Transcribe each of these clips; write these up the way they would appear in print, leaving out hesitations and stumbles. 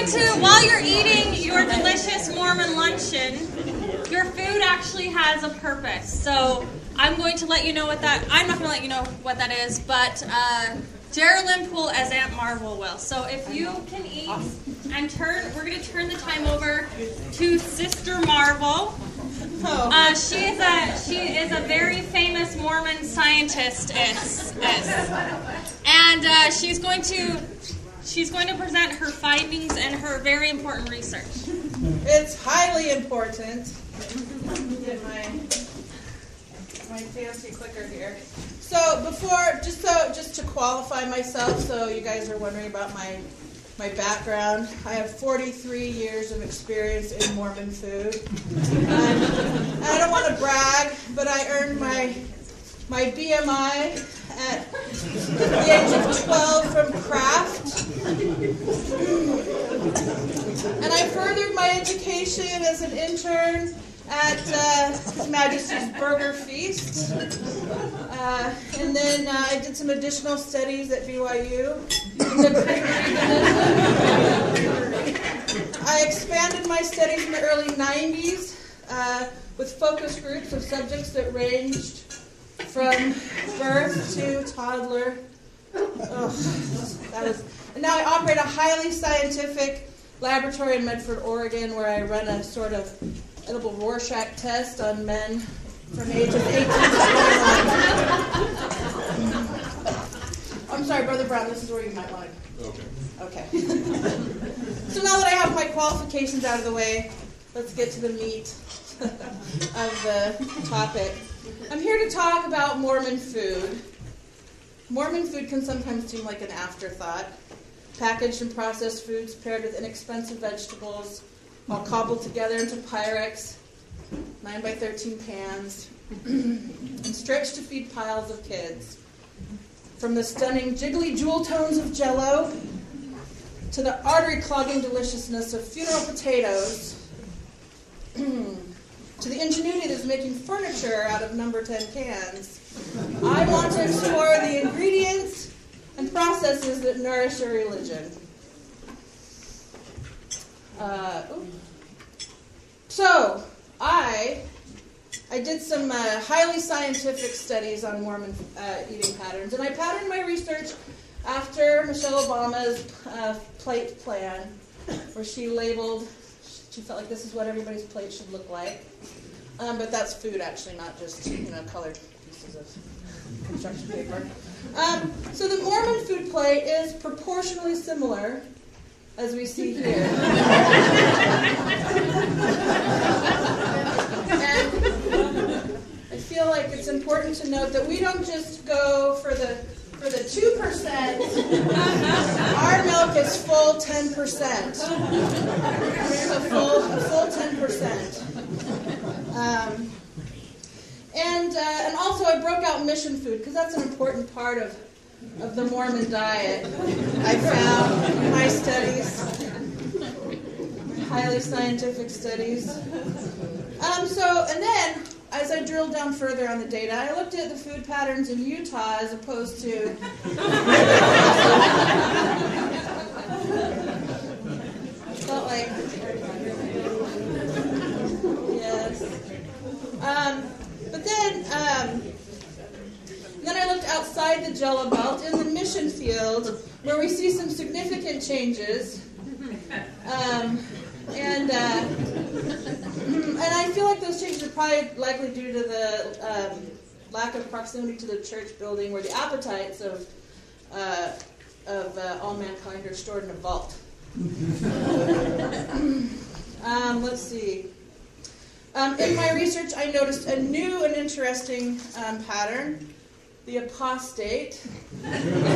while you're eating your delicious Mormon luncheon, your food actually has a purpose. So I'm going to let you know what that, I'm not going to let you know what that is, but Geraldine Poole as Aunt Marvel will. So if you can eat and we're going to turn the time over to Sister Marvel. She is a very famous Mormon scientist, and she's going to present her findings and her very important research. It's highly important. Let me get my fancy clicker here. So just to qualify myself, so you guys are wondering about my background, I have 43 years of experience in Mormon food. And I don't want to brag, but I earned my BMI at the age of 12 from Kraft. And I furthered my education as an intern at His Majesty's Burger Feast. And then I did some additional studies at BYU. I expanded my studies in the early 90s with focus groups of subjects that ranged from birth to toddler. And now I operate a highly scientific laboratory in Medford, Oregon, where I run a sort of edible Rorschach test on men from ages 18 to 21. I'm sorry, Brother Brown, this is where you might want to. Okay. So now that I have my qualifications out of the way, let's get to the meat of the topic. I'm here to talk about Mormon food. Mormon food can sometimes seem like an afterthought. Packaged and processed foods paired with inexpensive vegetables, all cobbled together into Pyrex, 9x13 pans, and stretched to feed piles of kids. From the stunning jiggly jewel tones of Jell-O to the artery-clogging deliciousness of funeral potatoes, to the ingenuity that's making furniture out of number 10 cans, I want to explore the ingredients and processes that nourish a religion. So, I did some highly scientific studies on Mormon eating patterns, and I patterned my research after Michelle Obama's plate plan, where she felt like this is what everybody's plate should look like. But that's food, actually, not just colored pieces of construction paper. So the Mormon food plate is proportionally similar, as we see here. And I feel like it's important to note that we don't just go for the 2%. Our milk is full 10%. It's a full 10%. And also I broke out mission food because that's an important part of the Mormon diet. I found in my studies, highly scientific studies. And then as I drilled down further on the data, I looked at the food patterns in Utah as opposed to felt like yes. But then I looked outside the Jell-O belt in the mission field, where we see some significant changes. And I feel like those changes are probably likely due to the lack of proximity to the church building, where the appetites of all mankind are stored in a vault. Let's see. In my research, I noticed a new and interesting pattern. The apostate. Who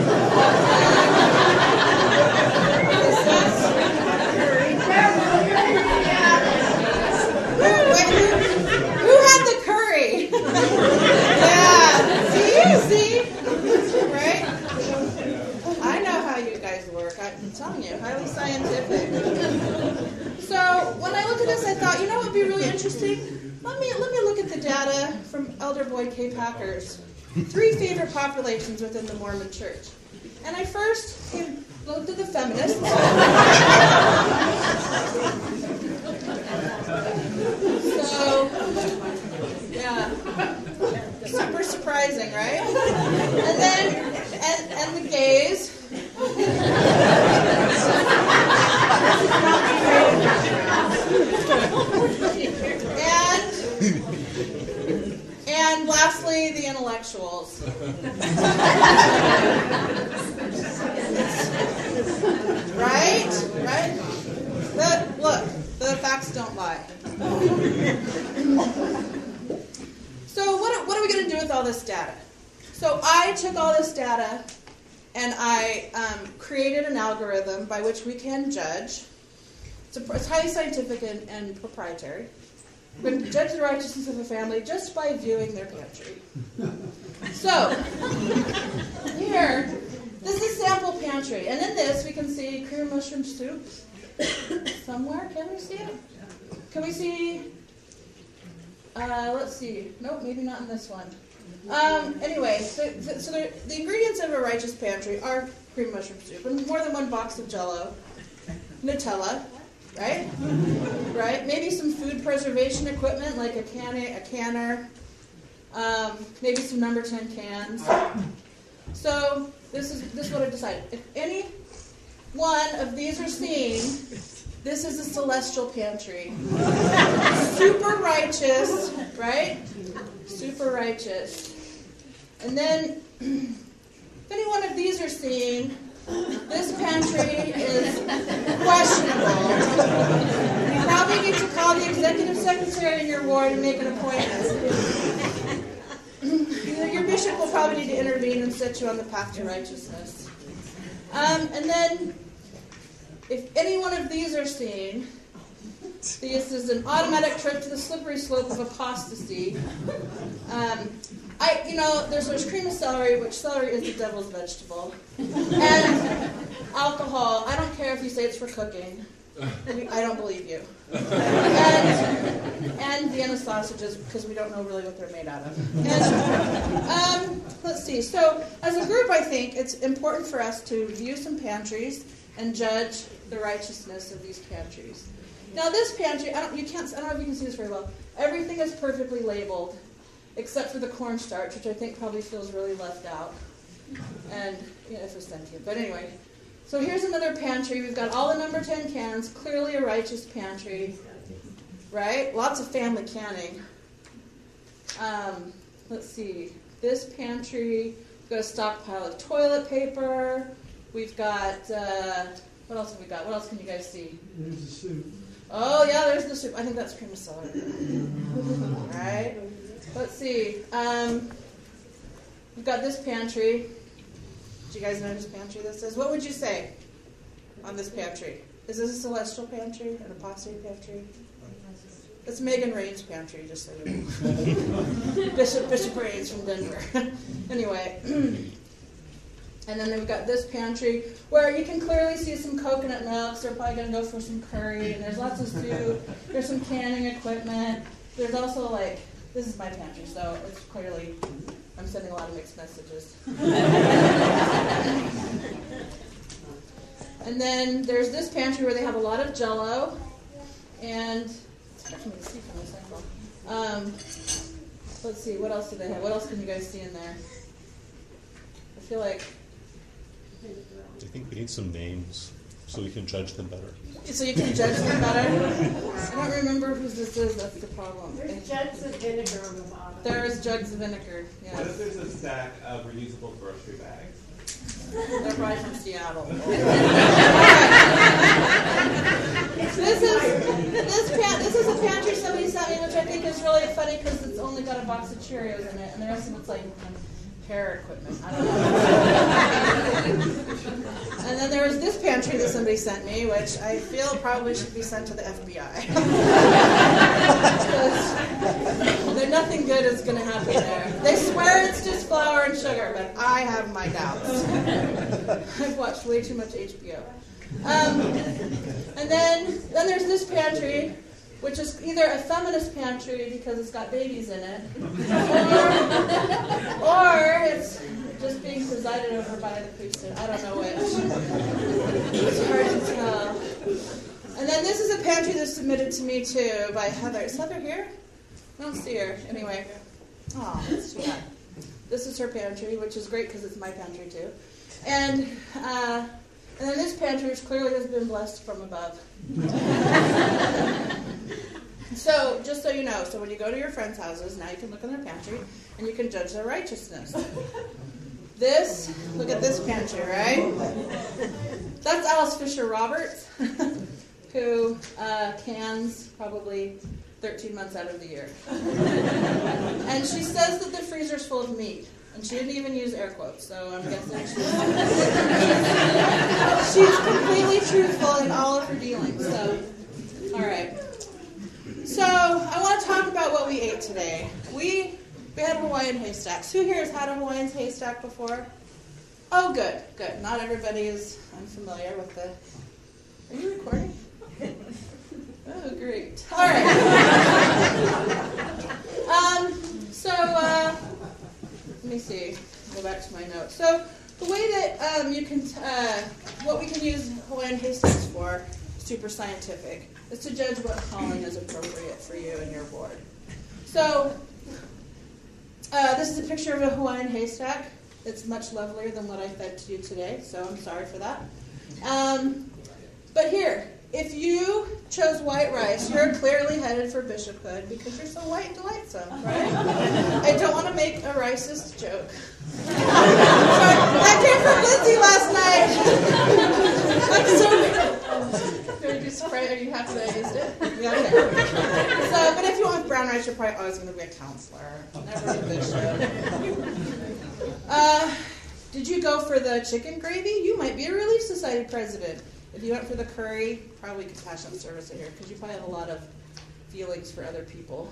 had the curry? Yeah. See? Right? I know how you guys work. I'm telling you, highly scientific. So when I looked at this, I thought, what would be really interesting? Let me look at the data from Elder Boyd K. Packer's 3 favorite populations within the Mormon Church. And I first looked at the feminists. Facts don't lie. So what are we going to do with all this data? So I took all this data and I created an algorithm by which we can judge. It's highly scientific and proprietary. We're going to judge the righteousness of a family just by viewing their pantry. So, here, this is sample pantry. And in this, we can see cream mushroom soup somewhere. Can we see it? Can we see? Let's see. Nope, maybe not in this one. Anyway, so the ingredients of a righteous pantry are cream mushroom soup and more than one box of Jell-O, Nutella, right? Right? Maybe some food preservation equipment like a canner, maybe some number 10 cans. So this is what I decided. If any one of these are seen, this is a celestial pantry. Super righteous, right? Super righteous. And then, if any one of these are seen, this pantry is questionable. You probably need to call the executive secretary in your ward and make an appointment. Your bishop will probably need to intervene and set you on the path to righteousness. And then, if any one of these are seen, this is an automatic trip to the slippery slope of apostasy. There's cream of celery, which celery is the devil's vegetable. And alcohol, I don't care if you say it's for cooking. I don't believe you. And Vienna sausages, because we don't know really what they're made out of. And, let's see. So, as a group, I think it's important for us to view some pantries and judge the righteousness of these pantries. Now, this pantry, I don't know if you can see this very well. Everything is perfectly labeled, except for the cornstarch, which I think probably feels really left out. And, if it's sentient. But anyway, so here's another pantry. We've got all the number 10 cans, clearly a righteous pantry, right? Lots of family canning. Let's see. This pantry, we've got a stockpile of toilet paper. We've got, what else have we got? What else can you guys see? There's the soup. Oh, yeah, there's the soup. I think that's cream of celery. Right? Let's see. We've got this pantry. Do you guys know whose pantry this is? What would you say on this pantry? Is this a celestial pantry? An apostate pantry? It's Megan Rain's pantry, just so you know. Bishop Rains from Denver. Anyway. And then we've got this pantry where you can clearly see some coconut milks. They're probably going to go for some curry. And there's lots of soup. There's some canning equipment. There's also this is my pantry, so it's clearly, I'm sending a lot of mixed messages. And then there's this pantry where they have a lot of Jell-O. And it's hard for me to see from this angle. Let's see, what else do they have? What else can you guys see in there? I feel like... I think we need some names so we can judge them better. So you can judge them better? I don't remember whose this is, that's the problem. There's jugs of vinegar on the bottom. There's jugs of vinegar, yes. What if there's a stack of reusable grocery bags? They're probably from Seattle. This is a pantry somebody sent me, which I think is really funny because it's only got a box of Cheerios in it, and the rest of it's hair equipment. I don't know. And then there was this pantry that somebody sent me, which I feel probably should be sent to the FBI. Because nothing good is going to happen there. They swear it's just flour and sugar, but I have my doubts. I've watched way too much HBO. And then there's this pantry, which is either a feminist pantry because it's got babies in it, or it's just being presided over by the priesthood. I don't know which. It's hard to tell. And then this is a pantry that's submitted to me too by Heather. Is Heather here? I don't see her. Anyway. Oh, that's too bad. This is her pantry, which is great because it's my pantry too. And then this pantry, which clearly has been blessed from above. So, just so you know, so when you go to your friends' houses, now you can look in their pantry, and you can judge their righteousness. Look at this pantry, right? That's Alice Fisher Roberts. who cans probably 13 months out of the year. And she says that the freezer's full of meat. And she didn't even use air quotes, so I'm guessing she's completely truthful in all of her dealings. So, all right. So I want to talk about what we ate today. We had Hawaiian haystacks. Who here has had a Hawaiian haystack before? Oh, good. Not everybody is unfamiliar with the... Are you recording? Oh, great. All right. Let me see. Go back to my notes. So the way that what we can use Hawaiian haystacks for, super scientific, is to judge what calling is appropriate for you and your board. So this is a picture of a Hawaiian haystack. It's much lovelier than what I fed to you today, so I'm sorry for that. But here, if you chose white rice, you're clearly headed for bishophood because you're so white and delightsome, right? I don't want to make a racist joke. Sorry, that came from Lizzie last night. Are you surprised? Are you happy that I used it? Yeah, okay. But if you went with brown rice, you're probably always going to be a counselor, never a bishop. Did you go for the chicken gravy? You might be a Relief Society president. If you went for the curry, probably compassionate service here, because you probably have a lot of feelings for other people.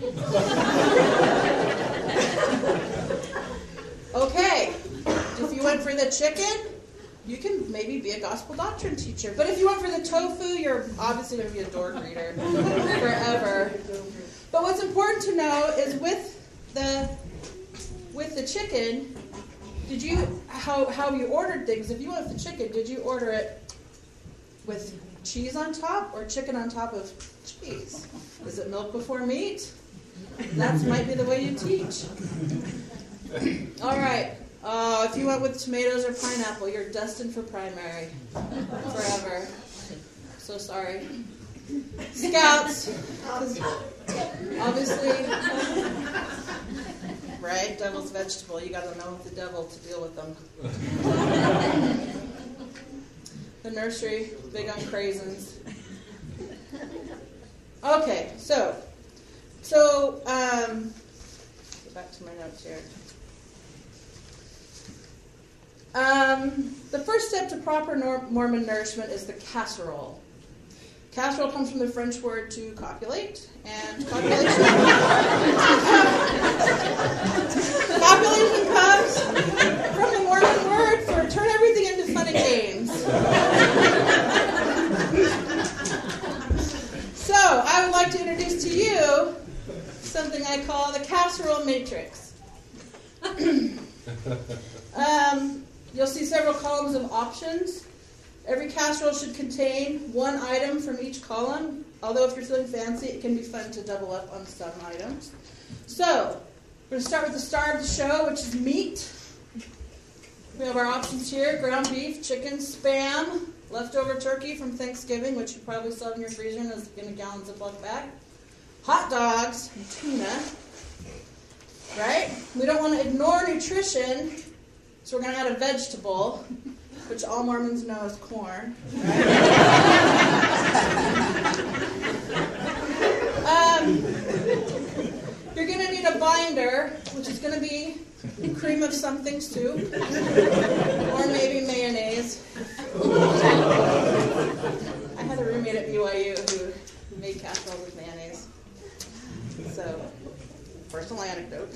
Okay, if you went for the chicken, you can maybe be a gospel doctrine teacher. But if you went for the tofu, you're obviously going to be a door greeter forever. But what's important to know is with the chicken, did you how you ordered things? If you went with the chicken, did you order it with cheese on top or chicken on top of cheese? Is it milk before meat? That might be the way you teach. All right. If you went with tomatoes or pineapple, you're destined for primary forever. So sorry. Scouts, obviously, right? Devil's vegetable. You got to know the devil to deal with them. The nursery, big on craisins. Okay, so get back to my notes here. The first step to proper Mormon nourishment is the casserole. Casserole comes from the French word to copulate, and copulation comes from the Mormon word for turn everything into fun and games. So, I would like to introduce to you something I call the casserole matrix. You'll see several columns of options. Every casserole should contain one item from each column, although if you're feeling fancy, it can be fun to double up on some items. So, we're going to start with the star of the show, which is meat. We have our options here: ground beef, chicken, Spam, leftover turkey from Thanksgiving, which you probably still have in your freezer and is in a gallon Ziploc bag, hot dogs, and tuna. Right? We don't want to ignore nutrition, so we're going to add a vegetable, which all Mormons know is corn. Right? You're going to need a binder, which is going to be cream of something soup, or maybe mayonnaise. I had a roommate at BYU who made casseroles with mayonnaise. So, personal anecdote.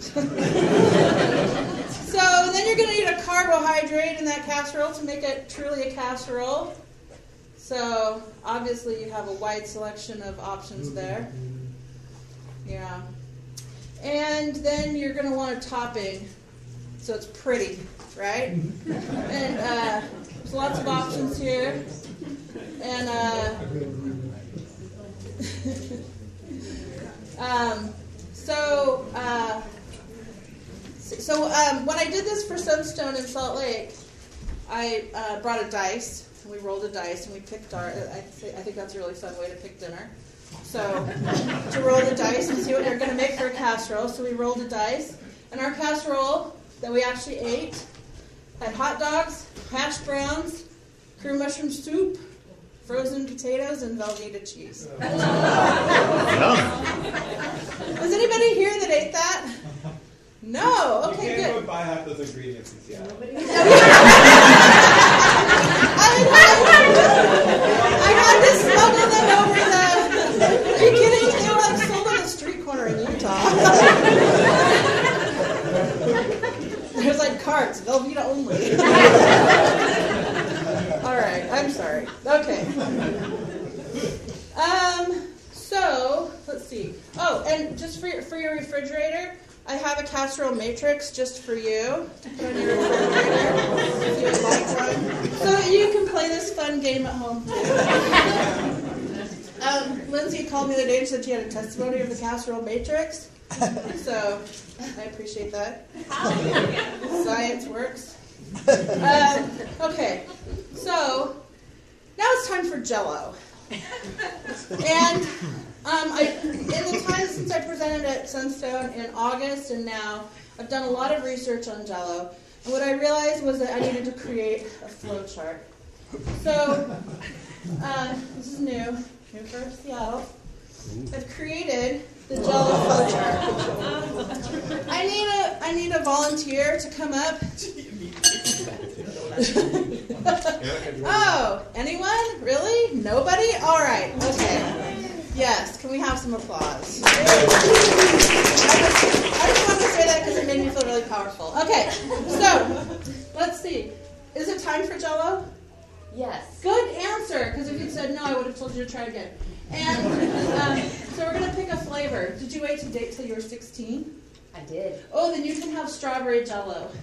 So then you're going to need a carbohydrate in that casserole to make it truly a casserole. So obviously you have a wide selection of options there. Yeah. And then you're going to want a topping so it's pretty, right? And there's lots of options here. And when I did this for Sunstone in Salt Lake, I brought a dice, and we rolled a dice, and we picked I think that's a really fun way to pick dinner. So, to roll the dice and see what you're going to make for a casserole. So we rolled a dice, and our casserole that we actually ate had hot dogs, hash browns, cream mushroom soup, frozen potatoes and Velveeta cheese. Yum. Was anybody here that ate that? No. Okay, You can't good. go buy half those ingredients in Seattle. I had to smuggle them over the. Are you kidding? They were like sold on the street corner in Utah. There's like carts, Velveeta only. All right, I'm sorry. Okay. So let's see. Oh, and just for your refrigerator, I have a casserole matrix just for you to put on your refrigerator if you would like one, so that you can play this fun game at home too. Lindsay called me the other day and said she had a testimony of the casserole matrix, so I appreciate that. Science works. Okay, so now it's time for Jell-O. And in the time since I presented at Sunstone in August and now, I've done a lot of research on Jell-O. And what I realized was that I needed to create a flow chart. So this is new for Seattle. I've created the Jell-O flow chart. I need a volunteer to come up. Oh, anyone? Really? Nobody? All right. Okay. Yes. Can we have some applause? I just wanted to say that because it made me feel really powerful. Okay. So let's see. Is it time for Jell-O? Yes. Good answer. Because if you'd said no, I would have told you to try again. And so we're going to pick a flavor. Did you wait to date till you were 16? I did. Oh, then you can have strawberry Jell-O.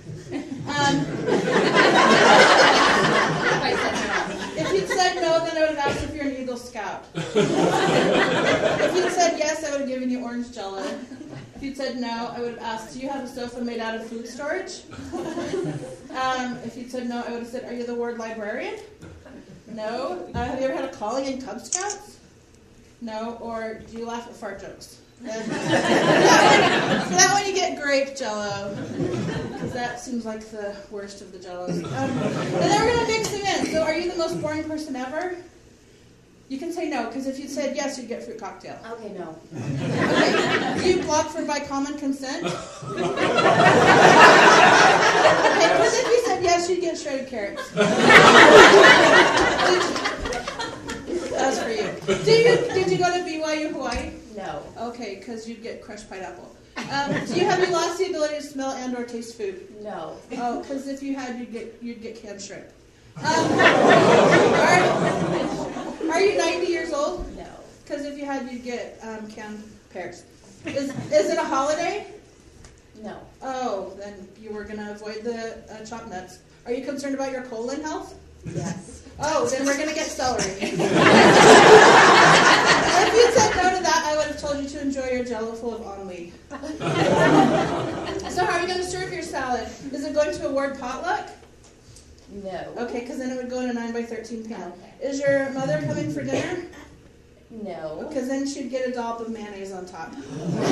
If you'd said no, then I would have asked if you're an Eagle Scout. If you'd said yes, I would have given you orange Jell-O. If you'd said no, I would have asked, do you have a sofa made out of food storage? If you'd said no, I would have said, are you the ward librarian? No. Have you ever had a calling in Cub Scouts? No. Or do you laugh at fart jokes? So that one you get grape Jell-O, because that seems like the worst of the Jell-Os. And then we're going to mix them in. So are you the most boring person ever? You can say no, because if you said yes, you'd get fruit cocktail. Okay, no. Okay. Do you block for by common consent? Okay, because if you said yes, you'd get shredded carrots. That's for you. Did you go to BYU Hawaii? No. Okay, because you'd get crushed pineapple. Have you lost the ability to smell and or taste food? No. Oh, because if you had, you'd get canned shrimp. Are you 90 years old? No. Because if you had, you'd get canned pears. Is it a holiday? No. Oh, then you were going to avoid the chopped nuts. Are you concerned about your colon health? Yes. Oh, then we're going to get celery. If you said no to that, I would have told you to enjoy your Jell-O full of ennui. So how are you going to serve your salad? Is it going to a ward potluck? No. Okay, because then it would go in a 9x13 pan. Okay. Is your mother coming for dinner? No. Because then she'd get a dollop of mayonnaise on top. Do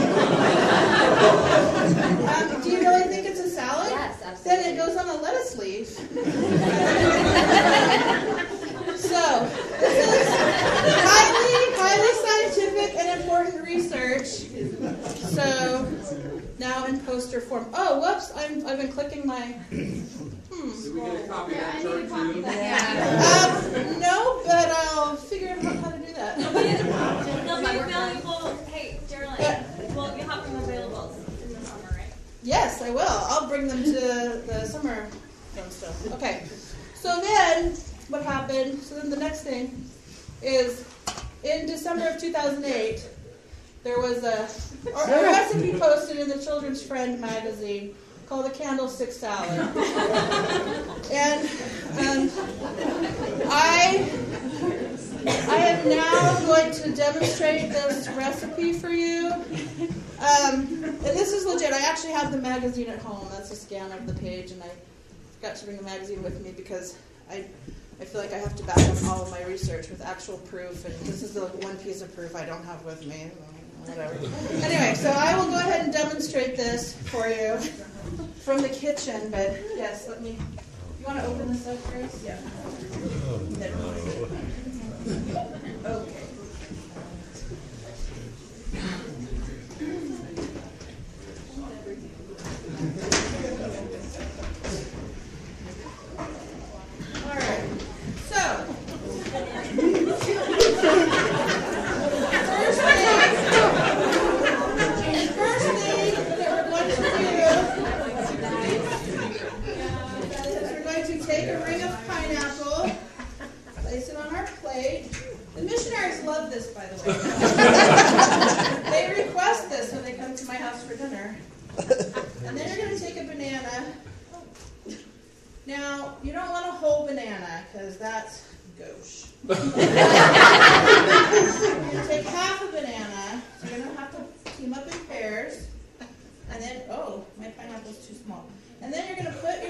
you really think it's a salad? Yes, absolutely. Then it goes on a lettuce leaf. So, this is highly scientific and important research. So, now in poster form. Oh, whoops, I've been clicking my... Did we get a copy of that chart too? Yeah. No, but I'll figure out how to do that. They'll be available. Hey, Geraldine, well, you have them available in the summer, right? Yes, I will. I'll bring them to the summer film stuff. Okay. So then, what happened? So then the next thing is, in December of 2008, there was a recipe posted in the Children's Friend magazine called the Candlestick Salad. And I am now going to demonstrate this recipe for you. And this is legit. I actually have the magazine at home. That's a scan of the page, and I forgot to bring the magazine with me because I feel like I have to back up all of my research with actual proof, and this is the one piece of proof I don't have with me. Whatever. Anyway, so I will go ahead and demonstrate this for you from the kitchen, but yes, let me... You want to open this up, Grace? Yeah. Oh, no. The missionaries love this, by the way. They request this when they come to my house for dinner. And then you're going to take a banana. Now, you don't want a whole banana, because that's gauche. You're going to take half a banana. So you're going to have to team up in pairs. And then, oh, my pineapple's too small. And then you're going to put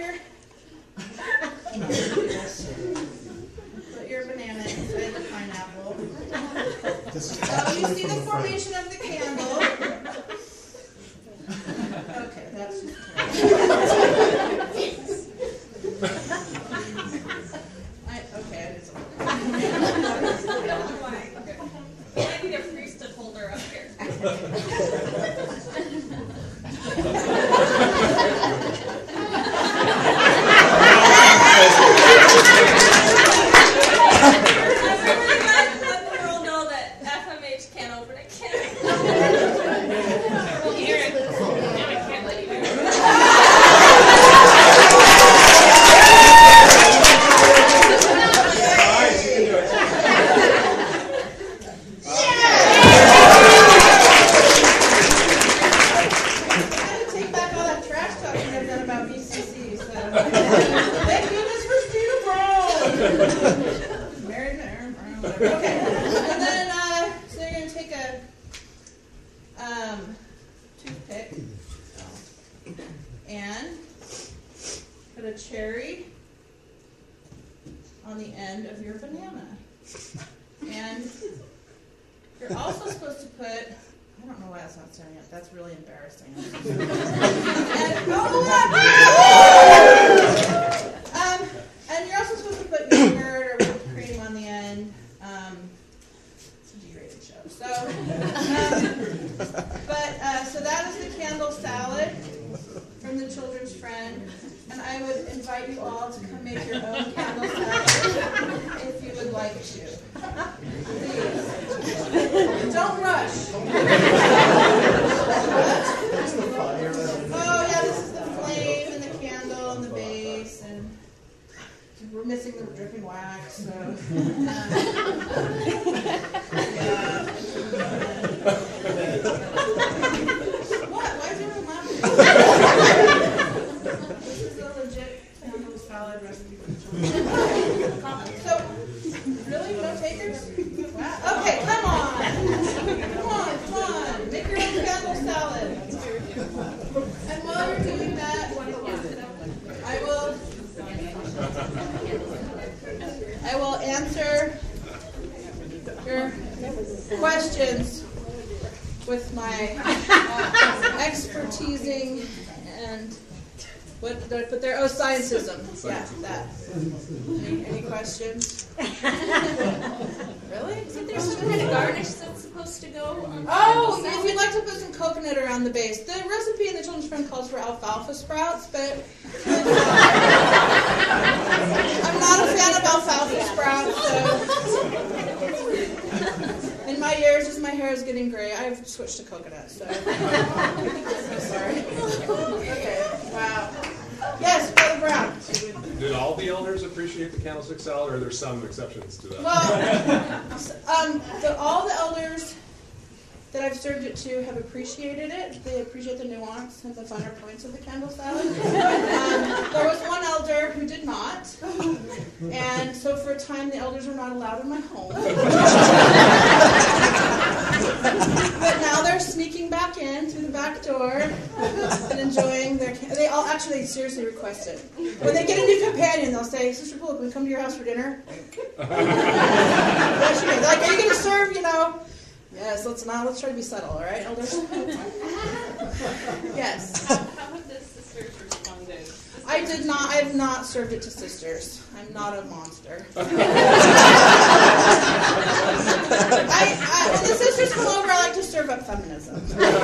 your banana inside the pineapple. So you see the formation of the candle. Okay, that's just I did something. I need a priesthood holder up here. Let the world know that FMH can't open a can. Aaron, I can't let you do it. Take back all that trash talking I've done about BCC. So thank goodness for Steve Brown. Married Aaron Brown, whatever. Okay, and then so you're gonna take a toothpick and put a cherry on the end of your banana, and you're also supposed to put. I don't know why that's not staring at. That's really embarrassing. And you're also supposed to put yogurt or whipped cream on the end. It's a G-rated show. So that is the candle salad from the Children's Friend. And I would invite you all to come make your own candle salad if you would like to. Please. Don't rush. Oh yeah, this is the flame and the candle and the base, and we're missing the dripping wax. So. What? Why is everyone laughing? This is a legit candle salad recipe for children. So, really, no takers? Wow. Okay, come on. Make your own candle salad. And while you're doing that, I will answer your questions with my expertising and what did I put there? Oh, scientism. Yeah, that. Any questions? Really? Isn't there some kind of garnish that's supposed to go on? Oh, if you'd like to put some coconut around the base. The recipe in the Children's Friend calls for alfalfa sprouts, but I'm not a fan of alfalfa sprouts, so in my years, as my hair is getting gray, I've switched to coconut, so I'm sorry. Okay, wow. Yes, Brother Brown. Did all the elders appreciate the candlestick salad, or are there some exceptions to that? Well, all the elders that I've served it to have appreciated it. They appreciate the nuance and the finer points of the candle salad. There was one elder who did not, and so for a time the elders were not allowed in my home. But now they're sneaking back in through the back door and enjoying their. They seriously request it. When they get a new companion, they'll say, "Sister Pula, can we come to your house for dinner?" Yes, you may. They're like, "Are you going to serve? Yes, let's try to be subtle, all right, elders?" Yes. How have the sisters responded? I have not served it to sisters. I'm not a monster. When the sisters come over, I like to serve up feminism.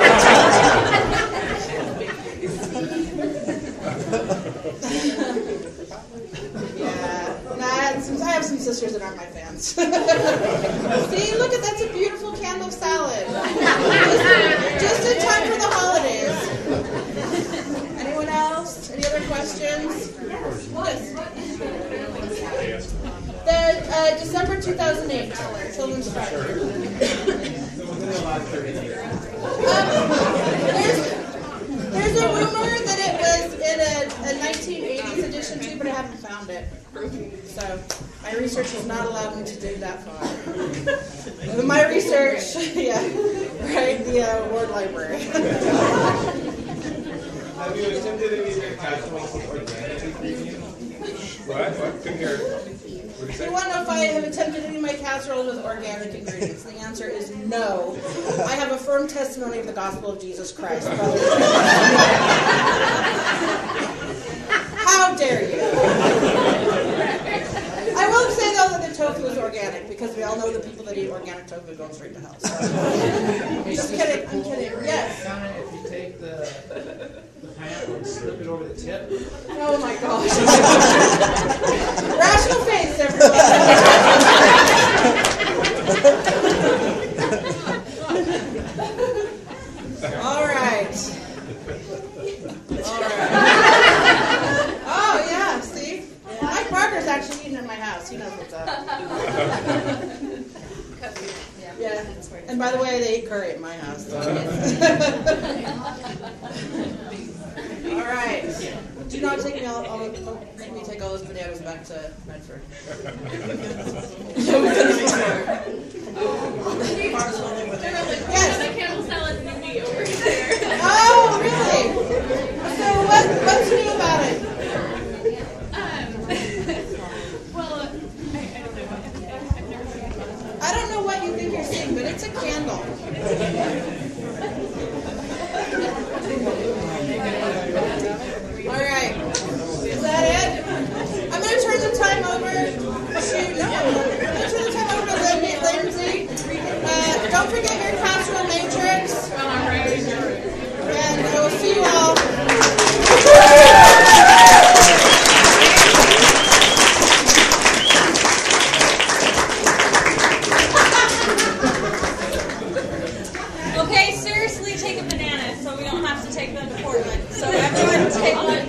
I have some sisters that aren't my fans. See, look that's a beautiful candle salad. Just in time for the holidays. Anyone else? Any other questions? Yes. The December 2000 2008, Children's Friday. So within the last 30 days. There's a rumor that it was in a 1980s edition too, but I haven't found it. So my research has not allowed me to dig that far. But my research, yeah, right, the Ward Library. Have you attempted any of your casseroles with organic ingredients? What? Couldn't hear it. What did you You say? want to know if I have attempted any of my casseroles with organic ingredients? The answer is no. I have a firm testimony of the gospel of Jesus Christ, brother. How dare you? I will say, though, that the tofu is organic, because we all know the people that eat organic tofu go straight to hell. So. Just kidding, I'm kidding. Yes. Donna, if you take the pineapple and slip it over the tip. Oh my gosh. Rational faith, everyone. All right. Oh, yeah, see? Mike Barker's actually eating in my house. He knows what's up. Yeah. And by the way, they eat curry at my house. All right. Do not take me all make me take all those bananas back to Medford. Yes. The Campbell salad and meat over there. Oh, really? So what's new about it? Well, I don't know. I've never seen it. I don't know what you think you're seeing, but it's a candle. All right. Is that it? I'm going to turn the time over to Lindsay. Don't forget your casserole matrix. And I will see you all. Okay, seriously, take a banana so we don't have to take them to Portland. So everyone take one.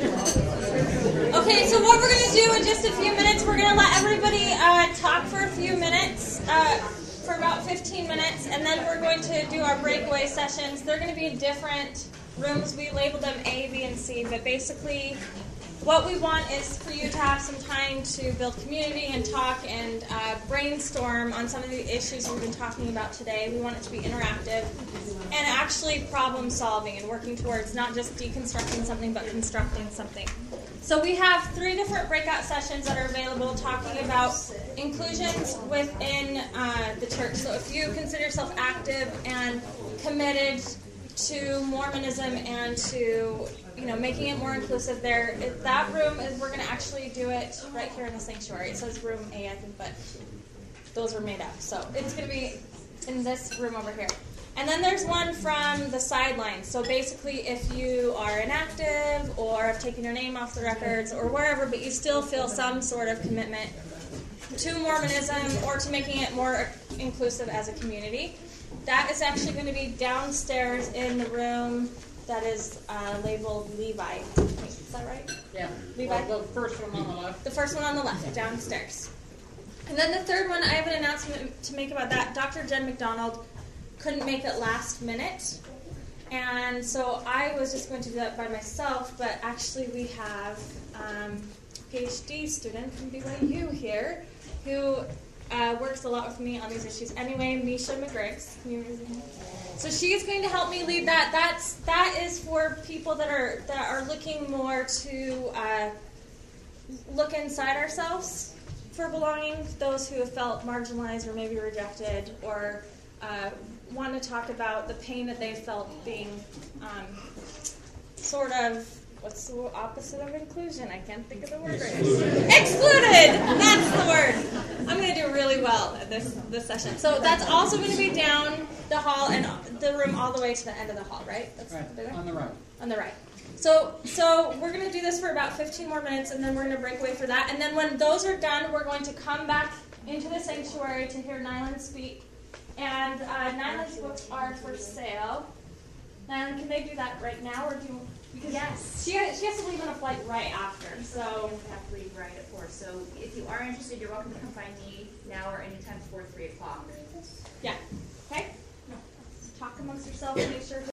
Okay, so what we're going to do in just a few minutes, we're going to let everybody talk for a few minutes, for about 15 minutes, and then we're going to do our breakaway sessions. They're going to be in different rooms. We labeled them A, B, and C, but basically what we want is for you to have some time to build community and talk and brainstorm on some of the issues we've been talking about today. We want it to be interactive and actually problem solving and working towards not just deconstructing something but constructing something. So we have 3 different breakout sessions that are available talking about inclusions within the church. So if you consider yourself active and committed to Mormonism and to making it more inclusive, that room is, we're going to actually do it right here in the sanctuary. It says room A, I think, but those were made up. So it's going to be in this room over here. And then there's one from the sidelines. So basically, if you are inactive or have taken your name off the records or wherever, but you still feel some sort of commitment to Mormonism or to making it more inclusive as a community, that is actually going to be downstairs in the room that is labeled Levi. Is that right? Yeah. Levi? Well, the first one on the left. The first one on the left, downstairs. And then the third one, I have an announcement to make about that. Dr. Jen McDonald couldn't make it last minute, and so I was just going to do that by myself, but actually we have a PhD student from BYU here who works a lot with me on these issues. Anyway, Misha McGriggs. So she's going to help me lead that. That is for people that are looking more to look inside ourselves for belonging, those who have felt marginalized or maybe rejected or want to talk about the pain that they felt being sort of, what's the opposite of inclusion? I can't think of the word right now. Excluded! That's the word. I'm going to do really well at this session. So that's also going to be down the hall and the room all the way to the end of the hall, right? That's Right, on the right. on the right. So we're going to do this for about 15 more minutes, and then we're going to break away for that. And then when those are done, we're going to come back into the sanctuary to hear Nyland speak. And Nyland's books are for sale. Nyland, can they do that right now, or do you Yes. She has to leave on a flight right after, so. We have to leave right at 4. So if you are interested, you're welcome to come find me now or anytime before 3 o'clock. Yeah. Okay? Talk amongst yourselves and make sure